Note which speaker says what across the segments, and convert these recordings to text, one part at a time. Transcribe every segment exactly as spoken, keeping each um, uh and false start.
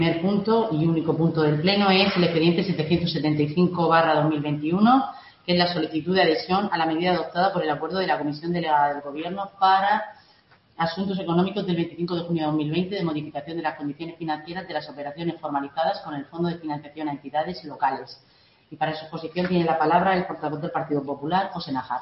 Speaker 1: primer punto y único punto del Pleno es el expediente setecientos setenta y cinco barra dos mil veintiuno, que es la solicitud de adhesión a la medida adoptada por el acuerdo de la Comisión Delegada del Gobierno para Asuntos Económicos del veinticinco de junio de dos mil veinte de modificación de las condiciones financieras de las operaciones formalizadas con el Fondo de Financiación a Entidades Locales. Y para su exposición tiene la palabra el portavoz del Partido Popular, José Najar.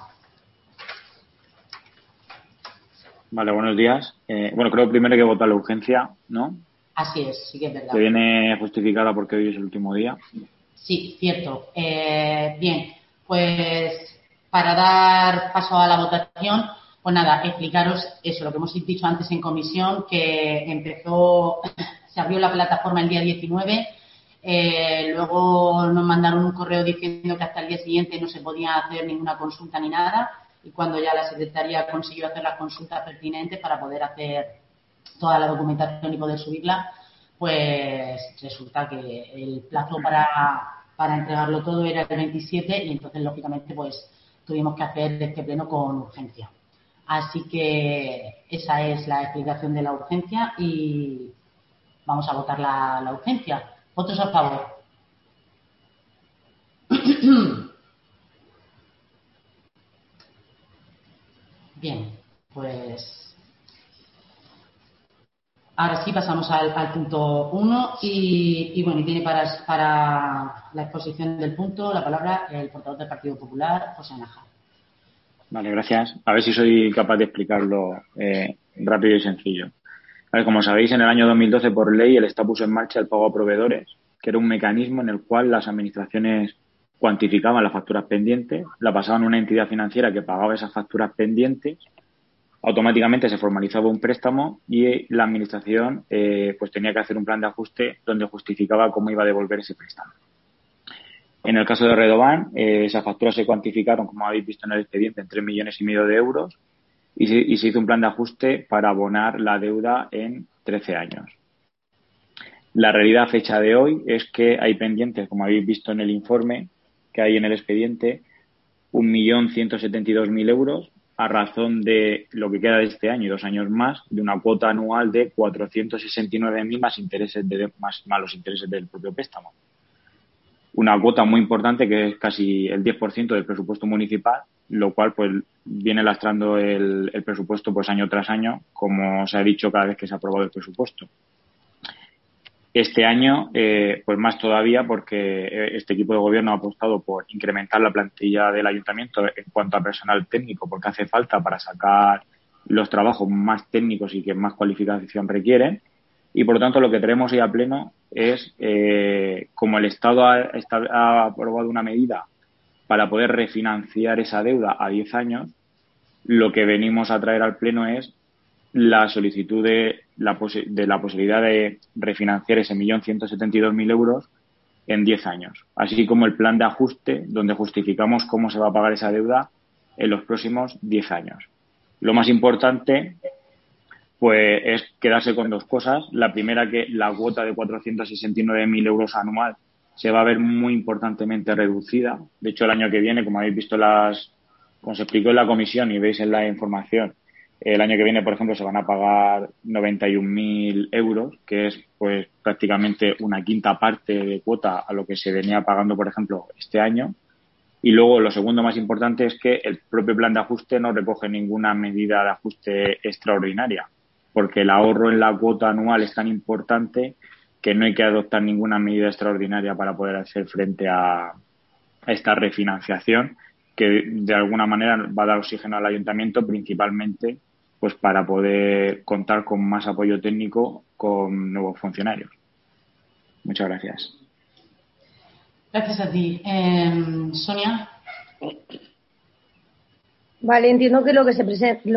Speaker 2: Vale, buenos días. Eh, bueno, creo primero hay que votar la urgencia, ¿no?
Speaker 1: Así es, sí que es verdad.
Speaker 2: Que viene justificada porque hoy es el último día.
Speaker 1: Sí, cierto. Eh, bien, pues para dar paso a la votación, pues nada, explicaros eso, lo que hemos dicho antes en comisión, que empezó, se abrió la plataforma el día diecinueve, eh, luego nos mandaron un correo diciendo que hasta el día siguiente no se podía hacer ninguna consulta ni nada, y cuando ya la Secretaría consiguió hacer las consultas pertinentes para poder hacer toda la documentación y poder subirla, pues resulta que el plazo para, para entregarlo todo era el veintisiete y entonces, lógicamente, pues tuvimos que hacer este pleno con urgencia. Así que esa es la explicación de la urgencia y vamos a votar la, la urgencia. ¿Votos a favor? Bien, pues ahora sí pasamos al, al punto uno y, y bueno, y tiene para, para la exposición del punto la palabra el portavoz del Partido Popular, José Najar.
Speaker 2: Vale, gracias. A ver si soy capaz de explicarlo eh, rápido y sencillo. Vale, como sabéis, en el año dos mil doce, por ley, el Estado puso en marcha el pago a proveedores, que era un mecanismo en el cual las administraciones cuantificaban las facturas pendientes, la pasaban a una entidad financiera que pagaba esas facturas pendientes, automáticamente se formalizaba un préstamo y la administración eh, pues tenía que hacer un plan de ajuste donde justificaba cómo iba a devolver ese préstamo. En el caso de Redoban, eh, esas facturas se cuantificaron, como habéis visto en el expediente, en tres millones y medio de euros y se, y se hizo un plan de ajuste para abonar la deuda en trece años. La realidad a fecha de hoy es que hay pendientes, como habéis visto en el informe que hay en el expediente, un millón ciento setenta y dos mil euros a razón de lo que queda de este año y dos años más, de una cuota anual de cuatrocientos sesenta y nueve mil más intereses de, más, más los intereses del propio préstamo. Una cuota muy importante que es casi el diez por ciento del presupuesto municipal, lo cual pues viene lastrando el, el presupuesto pues año tras año, como se ha dicho cada vez que se ha aprobado el presupuesto. Este año, eh, pues más todavía, porque este equipo de gobierno ha apostado por incrementar la plantilla del ayuntamiento en cuanto a personal técnico, porque hace falta para sacar los trabajos más técnicos y que más cualificación requieren. Y, por lo tanto, lo que tenemos hoy a pleno es, eh, como el Estado ha, está, ha aprobado una medida para poder refinanciar esa deuda a diez años, lo que venimos a traer al pleno es la solicitud de la, posi- de la posibilidad de refinanciar ese millón ciento setenta y dos mil euros en diez años, así como el plan de ajuste donde justificamos cómo se va a pagar esa deuda en los próximos diez años. Lo más importante pues es quedarse con dos cosas. La primera, que la cuota de cuatrocientos sesenta y nueve mil euros anual se va a ver muy importantemente reducida. De hecho, el año que viene, como habéis visto las, como se explicó en la comisión y veis en la información, el año que viene, por ejemplo, se van a pagar noventa y un mil euros, que es pues prácticamente una quinta parte de cuota a lo que se venía pagando, por ejemplo, este año. Y luego, lo segundo más importante es que el propio plan de ajuste no recoge ninguna medida de ajuste extraordinaria, porque el ahorro en la cuota anual es tan importante que no hay que adoptar ninguna medida extraordinaria para poder hacer frente a, a esta refinanciación, que de alguna manera va a dar oxígeno al ayuntamiento, principalmente pues para poder contar con más apoyo técnico con nuevos funcionarios. Muchas gracias.
Speaker 1: Gracias a ti. Eh, Sonia.
Speaker 3: Vale, entiendo que lo que se presenta,